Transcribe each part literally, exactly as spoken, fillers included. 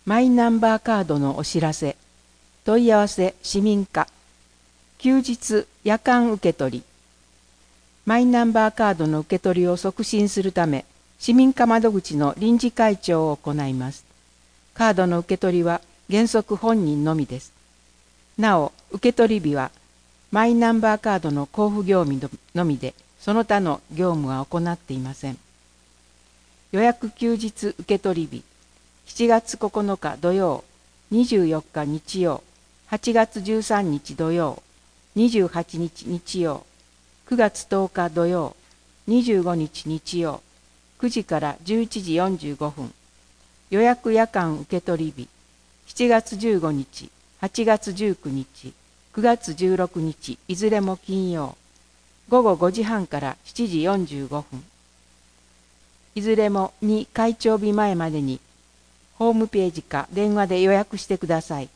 マイナンバーカードのお知らせ、問い合わせ市民課、休日夜間受取。マイナンバーカードの受け取りを促進するため、市民課窓口の臨時開帳を行います。カードの受け取りは原則本人のみです。なお、受け取り日は、マイナンバーカードの交付業務のみで、その他の業務は行っていません。予約休日受け取り日、しちがつここのか土曜、にじゅうよっか日曜、はちがつじゅうさんにち土曜、にじゅうはちにち日曜、くがつとおか土曜、にじゅうごにち日曜、くじからじゅういちじよんじゅうごふん。予約夜間受取日、しちがつじゅうごにち、はちがつじゅうくにち、くがつじゅうろくにち、いずれも金曜、ごごごじはんからしちじよんじゅうごふん。いずれもに開帳日前までに、ホームページか電話で予約してください。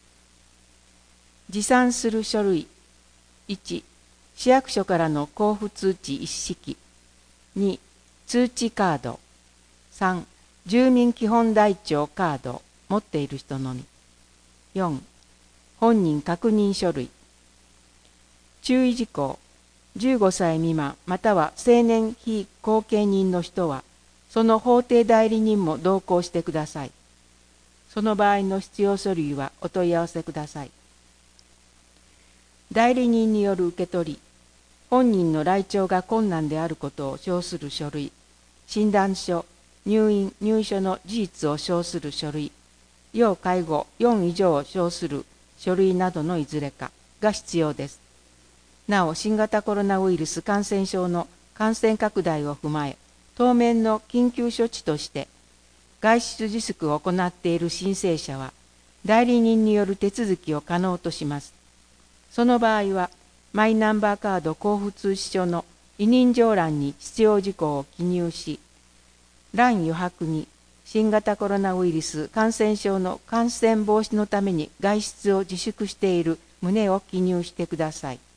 持参する書類。いち、市役所からの交付通知一式。に、通知カード。さん、住民基本台帳カード持っている人のみ。よん、本人確認書類。注意事項。じゅうごさい未満または成年非後見人の人は、その法定代理人も同行してください。その場合の必要書類はお問い合わせください。代理人による受け取り、本人の来庁が困難であることを証する書類、診断書、入院・入所の事実を証する書類、要介護よん以上を証する書類などのいずれかが必要です。なお、新型コロナウイルス感染症の感染拡大を踏まえ、当面の緊急処置として、外出自粛を行っている申請者は、代理人による手続きを可能とします。その場合は、マイナンバーカード交付通知書の委任状欄に必要事項を記入し、欄余白に新型コロナウイルス感染症の感染防止のために外出を自粛している旨を記入してください。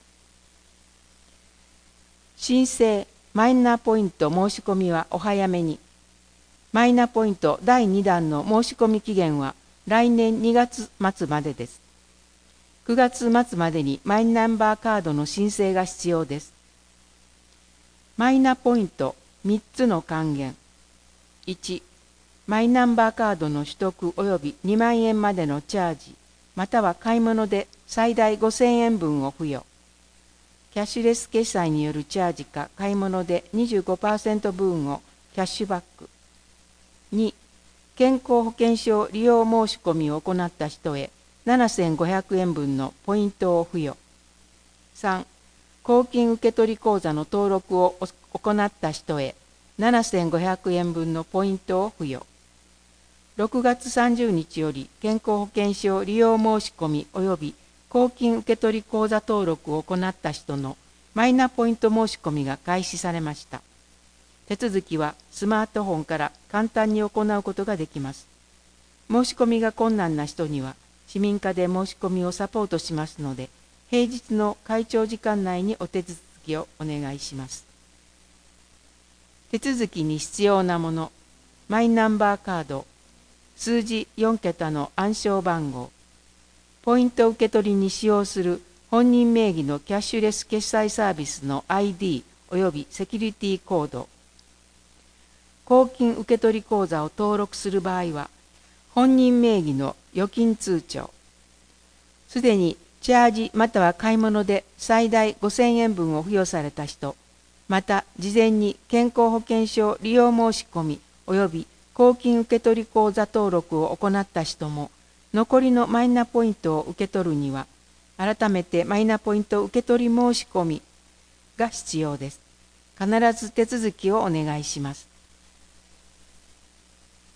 申請マイナポイント申し込みはお早めに。マイナポイントだいにだんの申し込み期限は来年にがつまつまでです。くがつまつまでにマイナンバーカードの申請が必要です。マイナポイントみっつの還元。いち、マイナンバーカードの取得及びにまんえんまでのチャージ、または買い物で最大ごせんえんぶんを付与。キャッシュレス決済によるチャージか買い物で にじゅうごパーセント 分をキャッシュバック。に、健康保険証利用申し込みを行った人へななせんごひゃくえんぶんのポイントを付与。さん、公金受取口座の登録を行った人へななせんごひゃくえんぶんのポイントを付与。ろくがつさんじゅうにちより健康保険証利用申し込み及び公金受取口座登録を行った人のマイナポイント申し込みが開始されました。手続きはスマートフォンから簡単に行うことができます。申し込みが困難な人には市民課で申し込みをサポートしますので、平日の開帳時間内にお手続きをお願いします。手続きに必要なもの、マイナンバーカード、数字よんけたの暗証番号、ポイント受け取りに使用する本人名義のキャッシュレス決済サービスの アイディー およびセキュリティコード、公金受取口座を登録する場合は、本人名義の預金通帳、すでにチャージまたは買い物で最大ごせんえんぶんを付与された人、また事前に健康保険証利用申し込みおよび公金受取口座登録を行った人も、残りのマイナポイントを受け取るには、改めてマイナポイント受取申し込みが必要です。必ず手続きをお願いします。